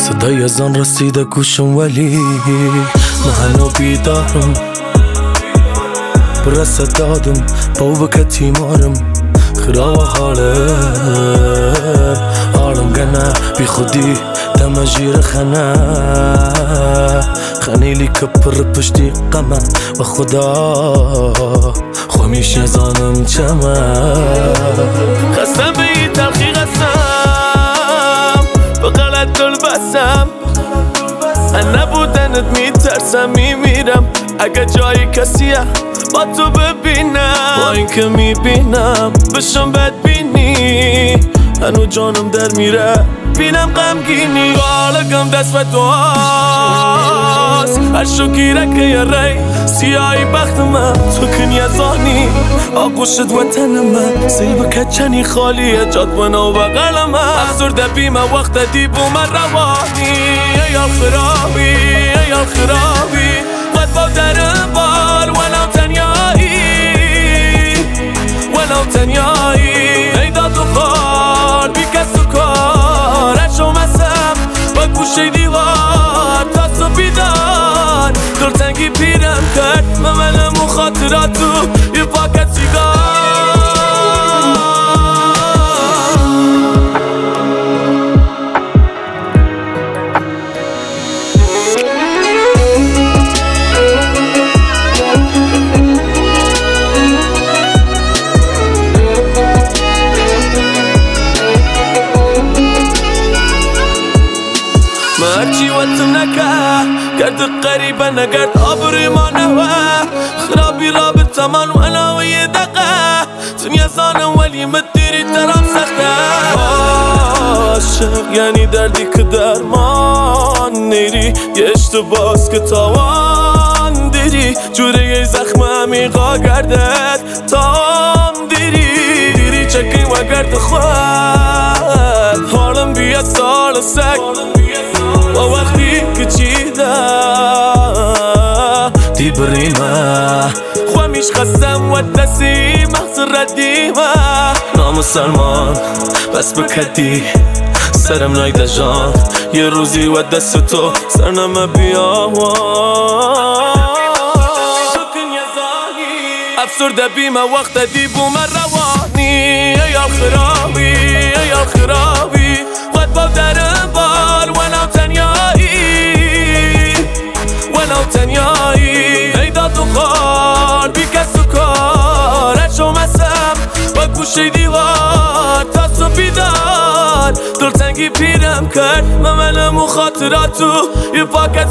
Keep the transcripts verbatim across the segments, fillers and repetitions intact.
صدای اذان رسیده گوشم ولی من بیدارم برسه دادم با وکتی مارم خراب حالم حالم گنه بی خودی دم جیر خنه خنیلی کپر پشتی قمه و خدا خمیش نزانم چمه خستم به این تلخی قسم به غلط دل بسم من نبودنت میترسم میمیرم اگه جای کسیه با تو ببینم با این که میبینم بشم بدبینی هنو جانم در میره بینم غمگینی بالگم دست و تو هست هر شو گیره که یه ری سیاهی بخت من تو کنی ازانی آگوشت وطن من سیب کچنی خالیه جاد و نو بغل من افسرده بیم وقت دیبو من روانی ایال خرابی ایال خرابی قد با درم بار ولو تنیایی ولو تنیایی ای داد و خار بی کس و کار اشو مسم با گوشه دیوار تا تو بیدار دلتنگی پیرم کرد ممنم و خاطراتو یه پاکت سیگار هرچی وطم نکه گرد قریبه نگرد آبروی ما نوه خرابی رابطه من وانا و یه دقه دنیا زانم ولی مدیری ترام سخته عاشق یعنی دردی که درمان نیری یه اشتباس که تاوان دیری جوره یه زخم عمیقا گردد تام دیری دیری چکی و گرد خود حالم بیاد سال سک و وقتی که چیده دی بریمه خوامیش خستم و دستی مغز ردیمه نامسلمان بس بکدی سرم نایده جان یه روزی و دست تو سرنمه بیاوان افسرده بیمه وقت دیبو من روانی ایال خرابی ایال خرابی قد با درم بار ولو تنیایی ولو تنیایی ای داد و خار بی کس و کار اشو مسم با گوشه دیوار تا تو بیدار دلتنگی پیرم کرد ممنم و خاطراتو یه پاکت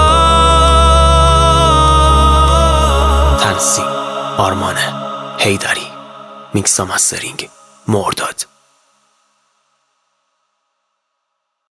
سیگار تنظیم آرمان حیدری میکس و مسترینگ مرداد